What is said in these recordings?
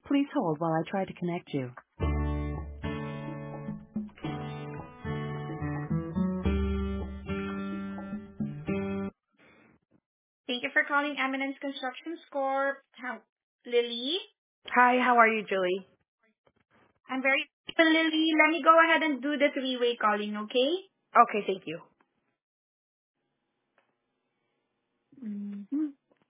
Please hold while I try to connect you. Thank you for calling Eminence Construction Corp. Lily? Hi, how are you, Julie? I'm very Lily. Let me go ahead and do the three-way calling, okay? Okay, thank you. Mm-hmm.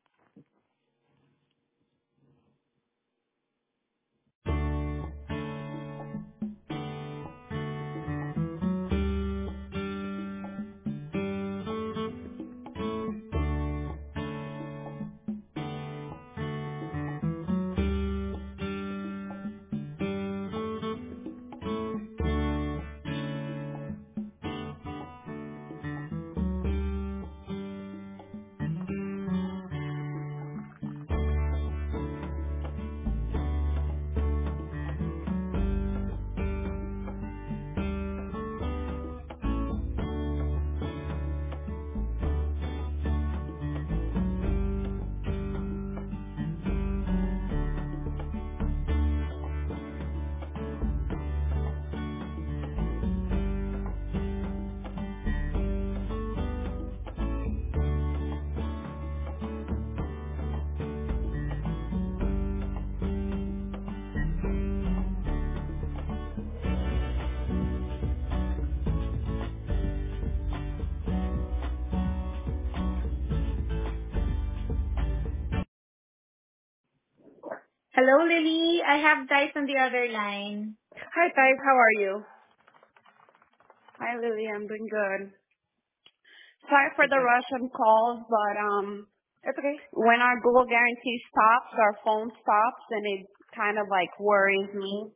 Hello, Lily. I have Dice on the other line. Hi, guys, how are you? Hi, Lily. I'm doing good. Sorry for Good, the good. rush on calls, but It's okay. when our Google guarantee stops, our phone stops, and it kind of like worries me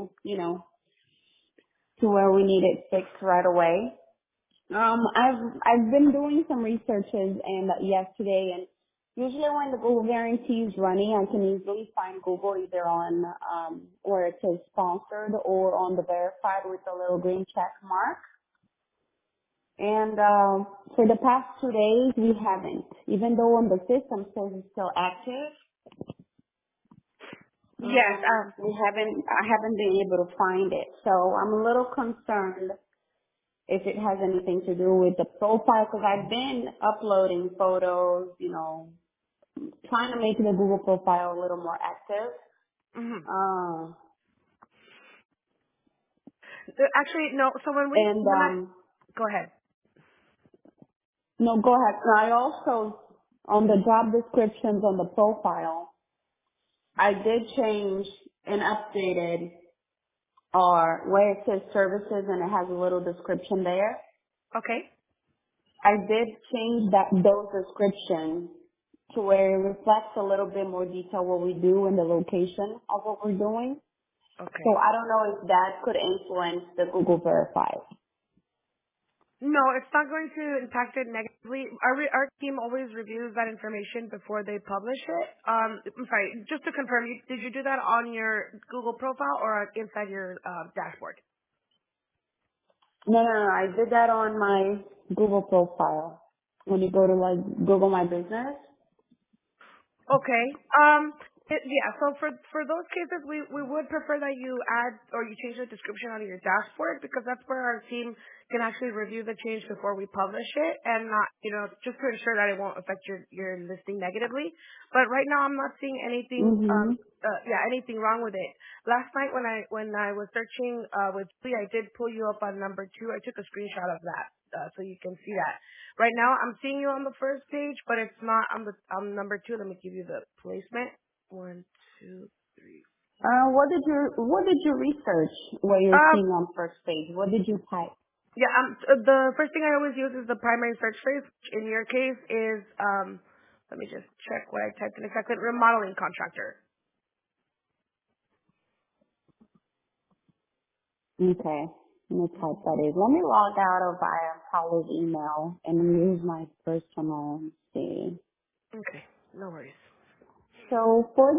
to where we need it fixed right away. I've been doing some researches and yesterday, and usually when the Google guarantee is running, I can easily find Google either on where it says sponsored or on the verified with the little green check mark. And for the past 2 days, we haven't. Even though on the system says it's still active, Yes, I haven't been able to find it. So I'm a little concerned if it has anything to do with the profile, because I've been uploading photos, trying to make the Google profile a little more active. mm-hmm. Uh, Actually, no, so and go ahead. no, go ahead. I also, on the job descriptions on the profile, I did change and updated or where it says services and it has a little description there. Okay. I did change those descriptions to where it reflects a little bit more detail what we do and the location of what we're doing. So Okay. I don't know if that could influence the Google Verify. No, it's not going to impact it negatively. Our team always reviews that information before they publish it. I'm sorry, just to confirm, did you do that on your Google profile or inside your dashboard? No. I did that on my Google profile. When you go to like Google My Business. Okay. Yeah. So for those cases, we would prefer that you add or you change the description on your dashboard because that's where our team can actually review the change before we publish it and not, just to ensure that it won't affect your listing negatively. But right now, I'm not seeing anything. Mhm. Anything wrong with it. Last night when I was searching with Lee, I did pull you up on number 2. I took a screenshot of that so you can see that. Right now, I'm seeing you on the first page, but it's not on number 2. Let me give you the placement. 1, 2, 3. What did you research where you're Um, seeing on first page? What did you type? yeah. The first thing I always use is the primary search phrase. In your case, is let me just check what I typed in a second. Remodeling contractor. Okay. Let me type that in. Let me log out of Paolo's email and use my personal. Let's see. Okay, no worries. So for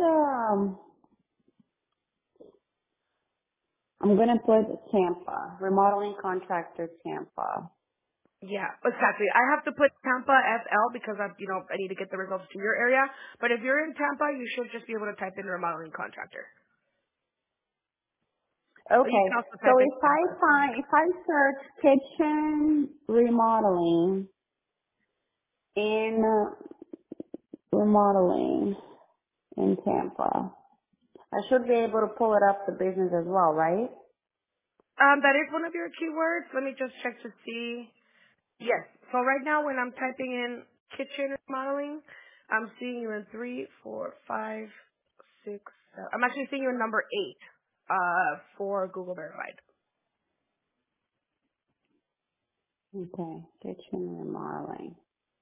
I'm gonna put Tampa, remodeling contractor Tampa. Yeah, exactly. I have to put Tampa FL because I need to get the results to your area. But if you're in Tampa, you should just be able to type in remodeling contractor. But you Okay. can also So type in if I search kitchen remodeling in remodeling in Tampa, I should be able to pull it up the business as well, right? that is one of your keywords. Let me just check to see. Yes. So right now when I'm typing in kitchen remodeling, I'm seeing you in 3, 4, 5, 6, 7. I'm actually seeing you in number 8, for Google verified. Okay. Kitchen remodeling.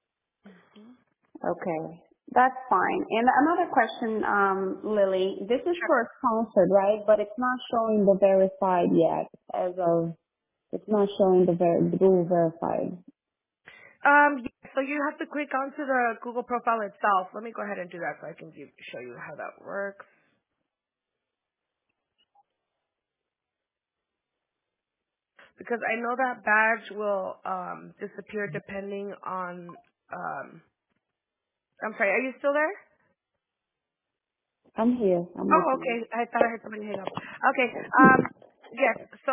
Okay. That's fine. And another question, Lily. This is Sure. for sponsored, right? But it's not showing the verified yet it's not showing the Google verified. Yeah, so you have to click onto the Google profile itself. Let me go ahead and do that so I can show you how that works. Because I know that badge will disappear depending on I'm sorry, are you still there? I'm here. I'm Oh, listening. okay. I thought I heard somebody hang up. Okay. Yes. So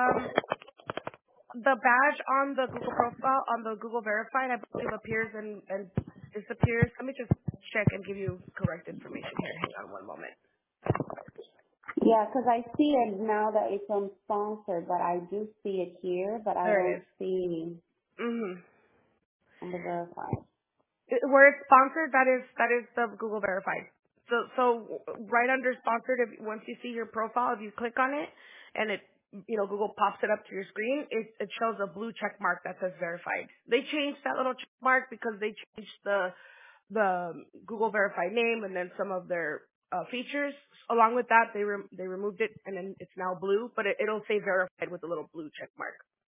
the badge on the Google profile, on the Google verified, I believe appears and disappears. Let me just check and give you correct information here. Hang on one moment. Yeah, because I see it now that it's on sponsored, but I do see it here, but I There it don't is. see Mhm. on the verified. Where it's sponsored, that is the Google verified. So right under sponsored, if once you see your profile, if you click on it and it Google pops it up to your screen, it shows a blue check mark that says verified. They changed that little check mark because they changed the Google verified name and then some of their features. Along with that, they removed it and then it's now blue, but it'll say verified with a little blue check mark.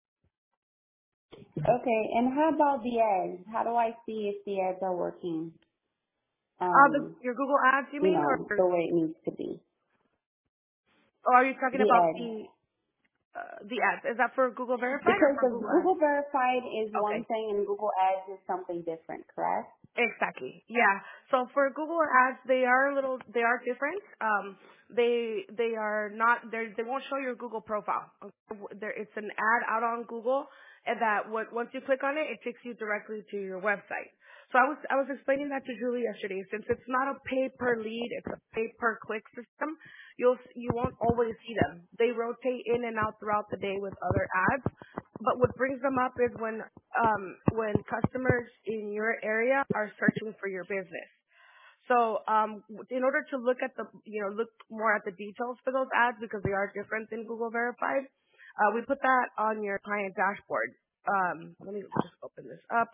Okay, and how about the ads? How do I see if the ads are working? Your Google Ads, you You mean, know, the way it needs to be. or are you talking The about ads. the ads? Is that for Google Verified or Because for the Google Ads? Google verified is one Okay, thing and Google ads is something different, correct? exactly. Yeah. So for Google Ads, they are different. They are not, they won't show your Google profile. It's an ad out on Google, and that once you click on it, it takes you directly to your website. So I was explaining that to Julie yesterday. Since it's not a pay per lead, it's a pay per click system. You won't always see them. They rotate in and out throughout the day with other ads. But what brings them up is when customers in your area are searching for your business. So in order to look at look more at the details for those ads because they are different than Google Verified, we put that on your client dashboard. Let me just open this up.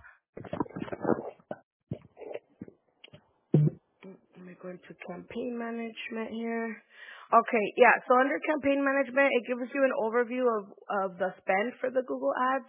Let me go into campaign management here. Okay, yeah. So under campaign management, it gives you an overview of the spend for the Google ads.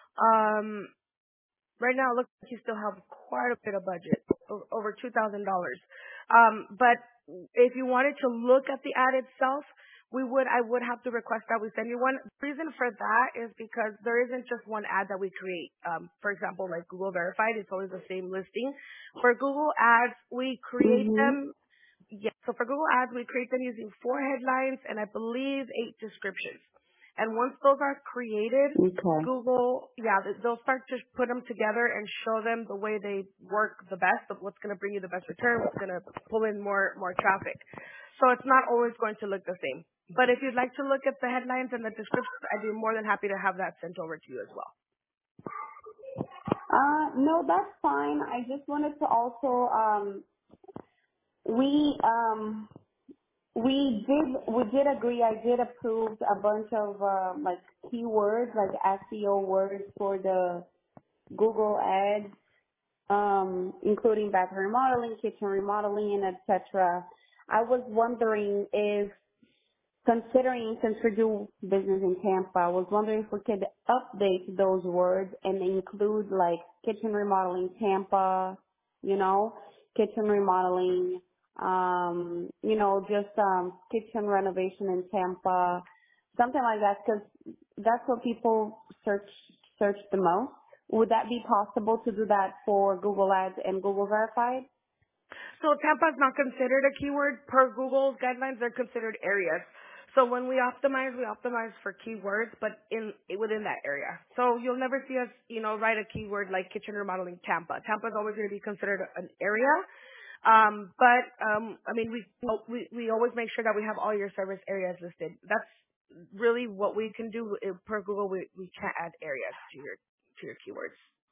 Right now, it looks like you still have quite a bit of budget, over $2,000. But if you wanted to look at the ad itself, I would have to request that we send you one. The reason for that is because there isn't just one ad that we create. For example, like Google Verified, it's always the same listing. For Google Ads, we create Mm-hmm. them. Yeah. So for Google Ads, we create them using 4 headlines and I believe 8 descriptions. And once those are created, Okay. Google, they'll start to put them together and show them the way they work the best, of what's going to bring you the best return, what's going to pull in more traffic. So it's not always going to look the same. But if you'd like to look at the headlines and the descriptions, I'd be more than happy to have that sent over to you as well. No, that's fine. I just wanted to also, we, we did agree, I did approve a bunch of, like keywords, like SEO words for the Google ads, including bathroom remodeling, kitchen remodeling, and etc. I was wondering if considering since we do business in Tampa, I was wondering if we could update those words and include like kitchen remodeling Tampa, you know, kitchen remodeling, just kitchen renovation in Tampa, something like that, because that's what people search the most. Would that be possible to do that for Google Ads and Google Verified? So Tampa is not considered a keyword per Google's guidelines. They're considered areas. So when we optimize for keywords, but within that area. So you'll never see us, write a keyword like kitchen remodeling Tampa. Tampa is always going to be considered an area. I mean, we always make sure that we have all your service areas listed. That's really what we can do per Google. We can't add areas to your keywords.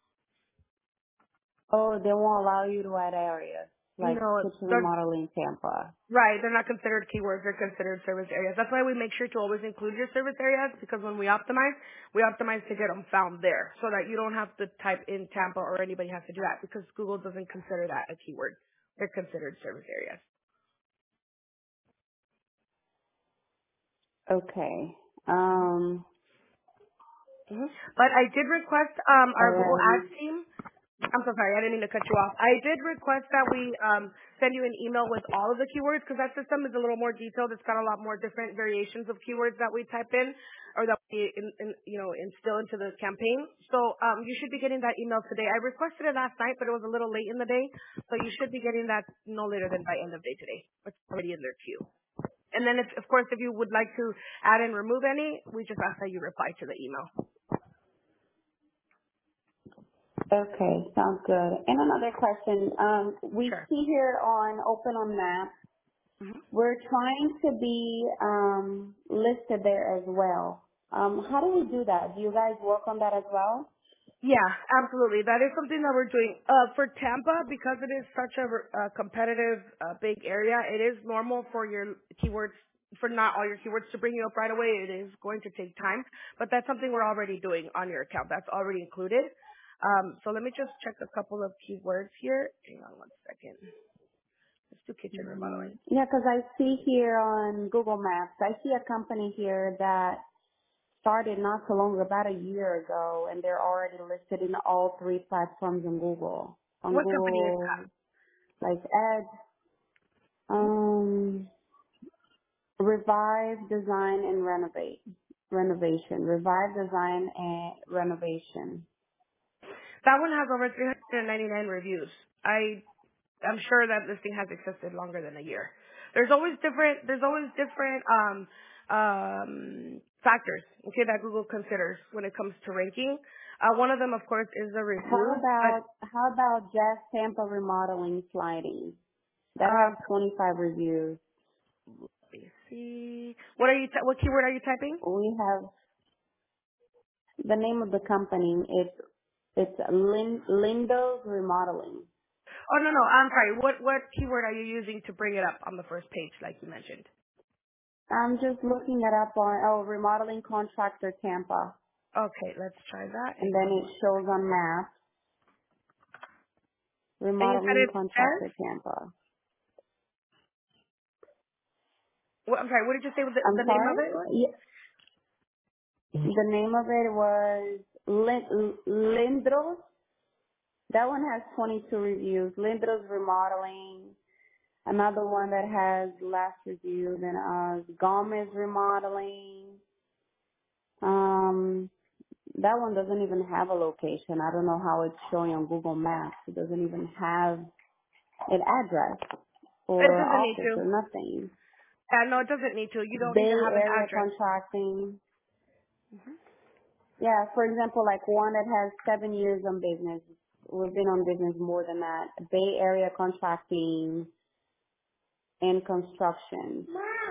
Oh, they won't allow you to add areas like No, kitchen they're remodeling Tampa. right. They're not considered keywords. They're considered service areas. That's why we make sure to always include your service areas, because when we optimize to get them found there, so that you don't have to type in Tampa or anybody has to do that, because Google doesn't consider that a keyword. They're considered service areas. Okay. But I did request our Google Alrighty. Ads team. I'm so sorry, I didn't mean to cut you off. I did request that we send you an email with all of the keywords, because that system is a little more detailed. It's got a lot more different variations of keywords that we type in, or that we instill into the campaign. So you should be getting that email today. I requested it last night, but it was a little late in the day, so you should be getting that no later than by end of day today. It's already in their queue. And then, of course, if you would like to add and remove any, we just ask that you reply to the email. Okay, sounds good. And another question. We Sure. see here on Open on Maps, we're trying to be listed there as well. How do we do that? Do you guys work on that as well? Yeah, absolutely. That is something that we're doing. For Tampa, because it is such a competitive, big area, it is normal for your keywords, for not all your keywords to bring you up right away. It is going to take time, but that's something we're already doing on your account. That's already included. So let me just check a couple of keywords here. Hang on one second. Let's do kitchen remodeling. Yeah, because I see here on Google Maps, I see a company here that started not so long, about a year ago, and they're already listed in all three platforms on Google. On What company is Google, that? like ads, Revive, Design, and Renovation. Revive, Design, and Renovation. That one has over 399 reviews. I'm sure that listing has existed longer than a year. There's always different factors, okay, that Google considers when it comes to ranking. One of them, of course, is the reviews, but How about Jazz Tampa Remodeling Sliding? That has 25 reviews. let me see. What keyword are you typing? We have the name of the company. It's Lindo's Remodeling. Oh, no, I'm sorry. What keyword are you using to bring it up on the first page, like you mentioned? I'm just looking it up on Remodeling Contractor Tampa, Okay, let's try that. and Hang then on it one shows second. on Maps And you said Remodeling it says? Contractor Tampa. I'm sorry, what did you say was I'm the name sorry. of it was? Yeah, the name of it was Lindros. That one has 22 reviews. Lindros Remodeling. Another one that has less reviews than us. Gomez Remodeling. That one doesn't even have a location. I don't know how it's showing on Google Maps. It doesn't even have an address It or doesn't need office to. or nothing. No, it doesn't need to. You don't need Bay to have an Area address. Contracting. Yeah, for example, like one that has 7 years on business. We've been on business more than that. Bay Area Contracting and Construction.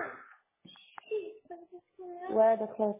Where are the close?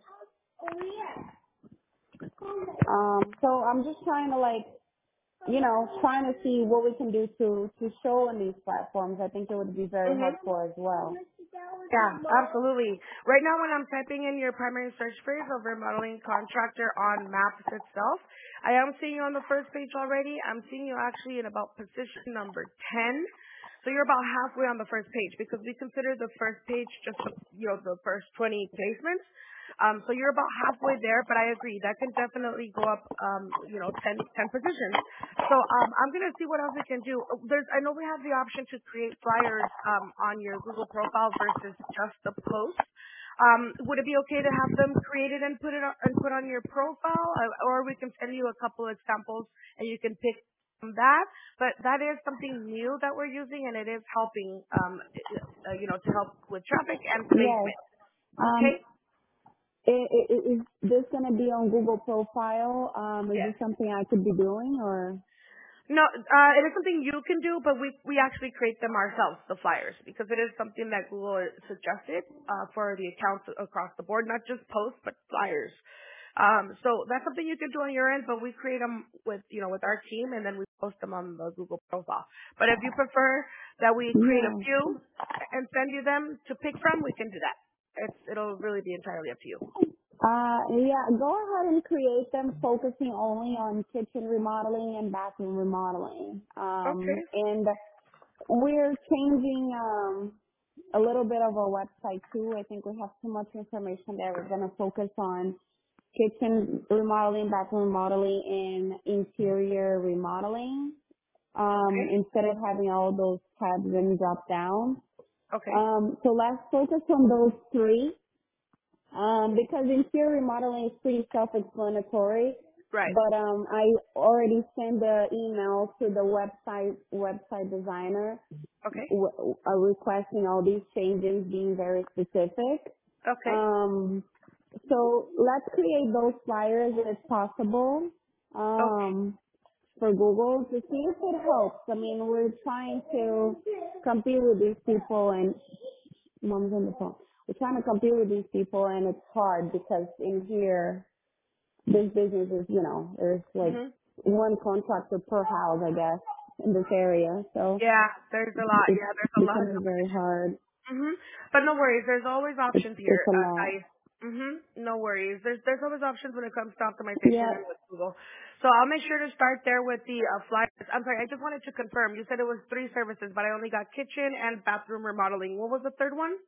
So I'm just trying to trying to see what we can do to show on these platforms. I think it would be very Mhm. helpful as well. Yeah, absolutely. Right now, when I'm typing in your primary search phrase of remodeling contractor on Maps itself, I am seeing you on the first page already. I'm seeing you actually in about position number 10. So you're about halfway on the first page, because we consider the first page just the first 20 placements. So you're about halfway there, but I agree that can definitely go up 10 positions. So I'm gonna see what else we can do. I know we have the option to create flyers on your Google profile versus just the post. Would it be okay to have them created and put on your profile, or we can send you a couple examples and you can pick from that? But that is something new that we're using, and it is helping to help with traffic and Yes, placement. Um, Okay? is this going to be on Google profile? Is Yes. this something I could be doing or? No, it is something you can do, but we actually create them ourselves, the flyers, because it is something that Google suggested for the accounts across the board, not just posts, but flyers. So that's something you can do on your end, but we create them with, with our team, and then we post them on the Google profile. But if you prefer that we create a Yeah. few and send you them to pick from, we can do that. It'll really be entirely up to you. Yeah, go ahead and create them focusing only on kitchen remodeling and bathroom remodeling. Okay. And we're changing a little bit of our website too. I think we have too much information there. We're going to focus on kitchen remodeling, bathroom remodeling, and interior remodeling. Okay. Instead of having all those tabs and drop down. Okay. So let's focus on those three. Because interior remodeling is pretty self-explanatory, Right. but I already sent the email to the website designer Okay. requesting all these changes, being very specific. Okay. Um, so let's create those flyers if possible Okay. for Google to see if it helps. I mean, we're trying to compete with these people and mom's on the phone. We're trying to compete with these people and it's hard because in here, this business is, there's like Mhm. one contractor per house, I guess, in this area. So Yeah, there's a lot. it's Yeah, there's a lot of becoming very competition. hard. But no worries. There's always options It's here, a lot. guys. No worries. There's always options when it comes to optimization Yeah, and with Google. So I'll make sure to start there with the flyers. I'm sorry. I just wanted to confirm. You said it was 3 services, but I only got kitchen and bathroom remodeling. What was the third one?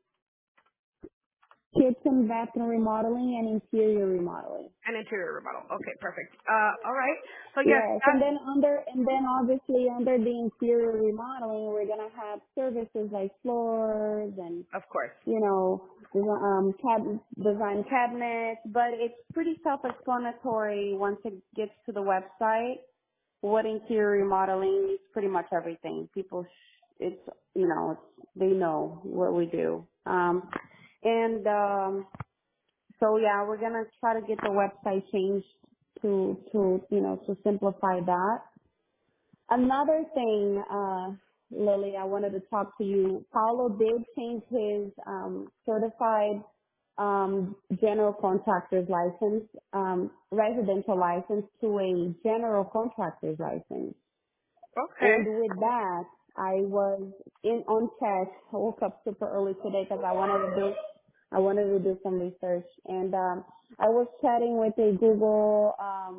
kitchen, bathroom remodeling and interior remodeling. And interior remodel. Okay, perfect. All right. So yes, Yes, that and then obviously under the interior remodeling, we're gonna have services like floors and of course. design cabinets, but it's pretty self-explanatory once it gets to the website. What interior remodeling is pretty much everything. They know what we do. And so yeah, we're gonna try to get the website changed to simplify that. Another thing, Lily, I wanted to talk to you. Paulo did change his certified general contractor's license, residential license to a general contractor's license. Okay. And with that, I was on test. I woke up super early today because I wanted to do some research, and I was chatting with a Google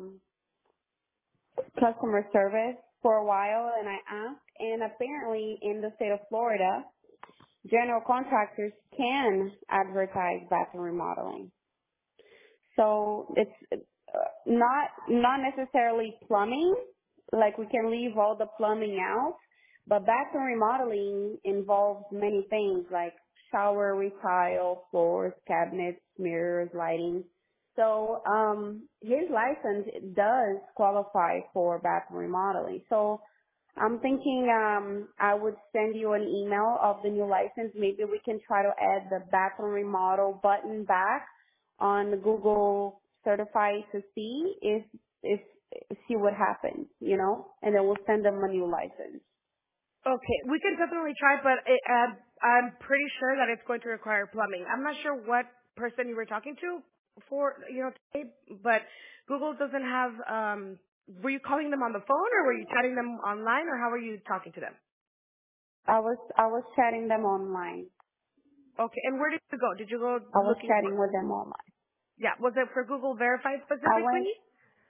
customer service for a while, and I asked, and apparently in the state of Florida, general contractors can advertise bathroom remodeling. So it's not necessarily plumbing, like we can leave all the plumbing out, but bathroom remodeling involves many things like shower, retile, floors, cabinets, mirrors, lighting. So his license does qualify for bathroom remodeling. So I'm thinking I would send you an email of the new license. Maybe we can try to add the bathroom remodel button back on Google certified to if see what happens, and then we'll send them a new license. Okay, we can definitely try, but I'm pretty sure that it's going to require plumbing. I'm not sure what person you were talking to today, but Google doesn't have. Were you calling them on the phone, or were you chatting them online, or how were you talking to them? I was chatting them online. Okay, and where did you go? Did you go I was looking for? chatting with them online. Yeah, was it for Google Verified I specifically? went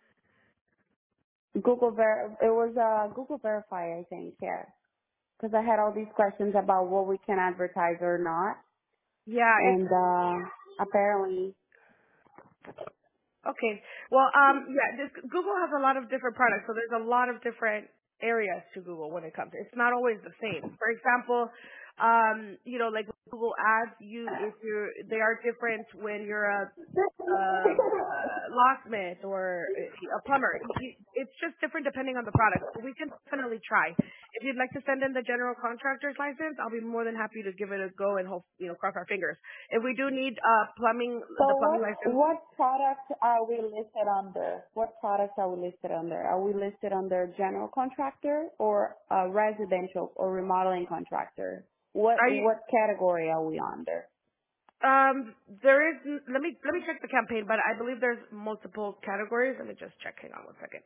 it was Google Verify, I think, yeah. Because I had all these questions about what we can advertise or not, Yeah, it's and apparently, okay. Well, Google has a lot of different products, so there's a lot of different areas to Google when it comes. It's not always the same. For example, like Google Ads, they are different when you're a locksmith or a plumber. It's just different depending on the product. So we can definitely try. if you'd like to send in the general contractor's license, I'll be more than happy to give it a go and hope, cross our fingers. If we do need So the plumbing license. what product are we listed under? What products are we listed under? Are we listed under general contractor or residential or remodeling contractor? What Are you, what category are we under? there is. Let me check the campaign, but I believe there's multiple categories. Let me just check. Hang on one second.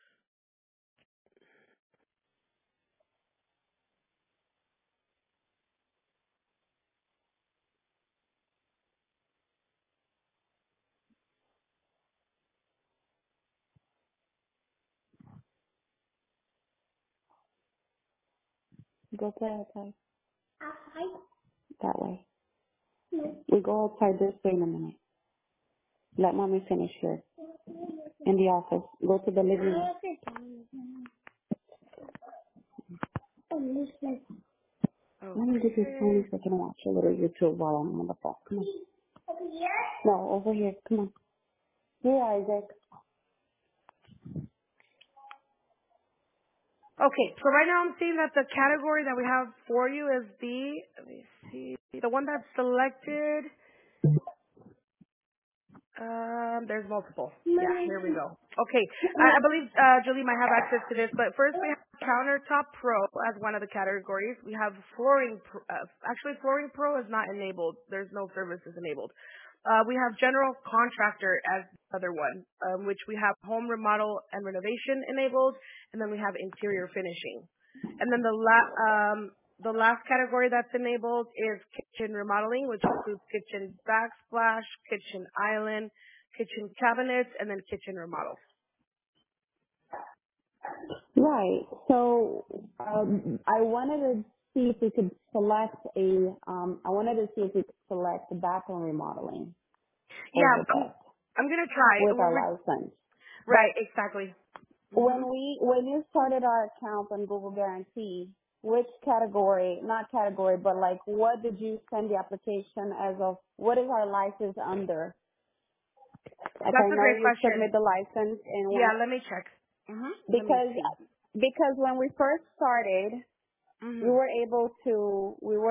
Go play outside. That way. We go outside this way in a minute. Let mommy finish here. In the office. Go to the living room. Let me get your phone Okay. so I can watch a little YouTube while I'm on the phone. Come on. No, over here. Come on. Here, Isaac. Okay. So right now I'm seeing that the category that we have for you is let me see, the one that's selected. There's multiple. Yeah, here we go. Okay, I believe Julie might have access to this, but first we have Countertop Pro as one of the categories. We have actually Flooring Pro is not enabled. There's no services enabled. We have General Contractor as the other one, which we have Home Remodel and Renovation enabled, and then we have Interior Finishing. And then the last category that's enabled is kitchen remodeling, which includes kitchen backsplash, kitchen island, kitchen cabinets, and then kitchen remodel. Right. So I wanted to see if we could select I wanted to see if we could select the bathroom remodeling Yeah, over that I'm gonna try. with our license. Right, But exactly. when Mhm. you started our account on Google Guarantee, which category, not category, but like what did you send the application as of, what is our license under? Like I That's a know great you question. submit the license and Yeah, once, let me check. Let me because, see. because when we first started, we Mhm. were able to,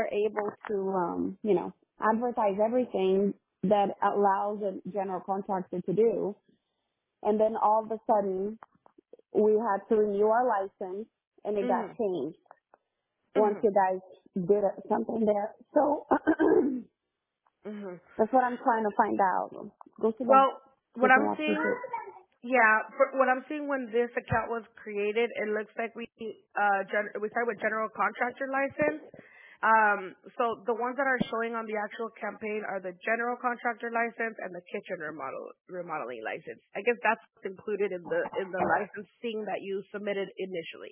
advertise everything that allows a general contractor to do. And then all of a sudden, we had to renew our license and it got Mhm. changed once Mhm. you guys did something there. So Mhm. that's what I'm trying to find out. Go sit down. Well, You what can I'm watch seeing, YouTube. yeah, what I'm seeing when this account was created, it looks like we started with general contractor license. So the ones that are showing on the actual campaign are the general contractor license and the kitchen remodeling license. I guess that's included in the licensing that you submitted initially.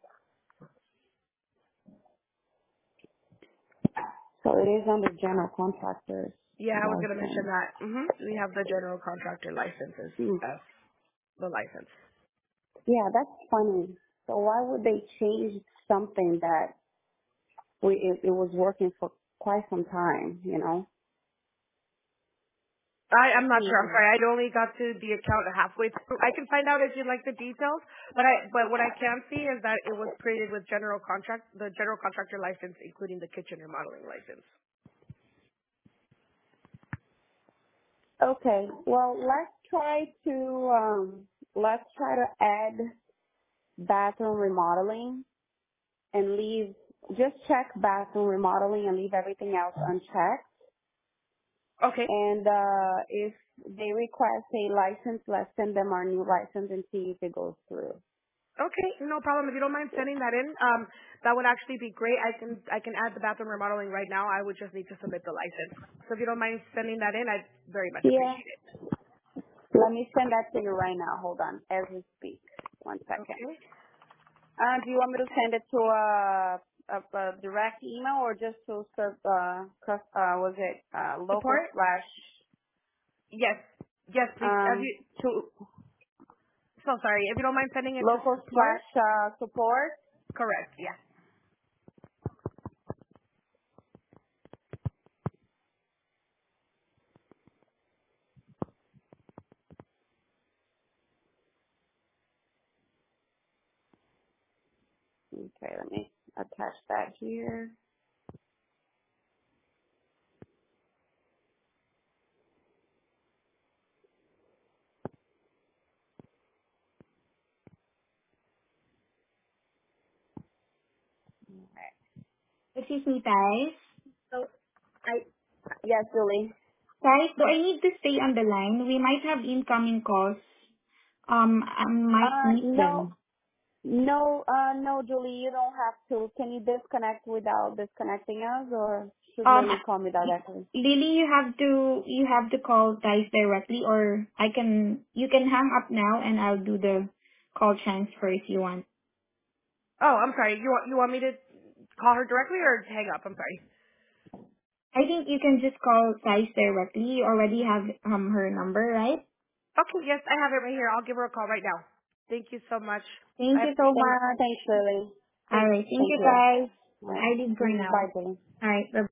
So it is under general contractors Yeah, I was gonna mention license. that. We have the general contractor licenses Hmm. as the license. Yeah, that's funny. So why would they change something that it was working for quite some time, you know? I'm not sure. I'm Hmm. sorry. I only got to the account halfway through. I can find out if you'd like the details, but what I can see is that it was created with the general contractor license, including the kitchen remodeling license. Okay. Well, let's try to add bathroom remodeling and leave, just check bathroom remodeling and leave everything else unchecked. Okay. And if they request a license, let's send them our new license and see if it goes through. Okay, no problem. If you don't mind sending that in, that would actually be great. I can add the bathroom remodeling right now. I would just need to submit the license. So if you don't mind sending that in, I'd very much Yeah. appreciate it. Let me send that to you right now. Hold on, as we speak. 1 second. Okay. Do you want me to send it to a direct email or just to local Support? slash Yes. Yes, please. to So sorry. If you don't mind sending it to local support? slash support? Correct. Yeah. Okay, let me attach that here. Okay. Excuse me, guys. So, yes, Julie. Guys, do I need to stay on the line? We might have incoming calls. I might miss No, them. no, Julie, you don't have to. Can you disconnect without disconnecting us, or should Um, Lily call me directly? Lily, you have to call Dice directly, or you can hang up now and I'll do the call transfer if you want. Oh, I'm sorry. You want me to call her directly or hang up? I'm sorry. I think you can just call Dice directly. You already have her number, right? Okay, yes, I have it right here. I'll give her a call right now. Thank you so much. Thank I you so appreciate it. much. Thanks, Lily. All Thanks. right, thank Thank you you. guys. All right. I leave for Bye, now. Julie. All right, bye.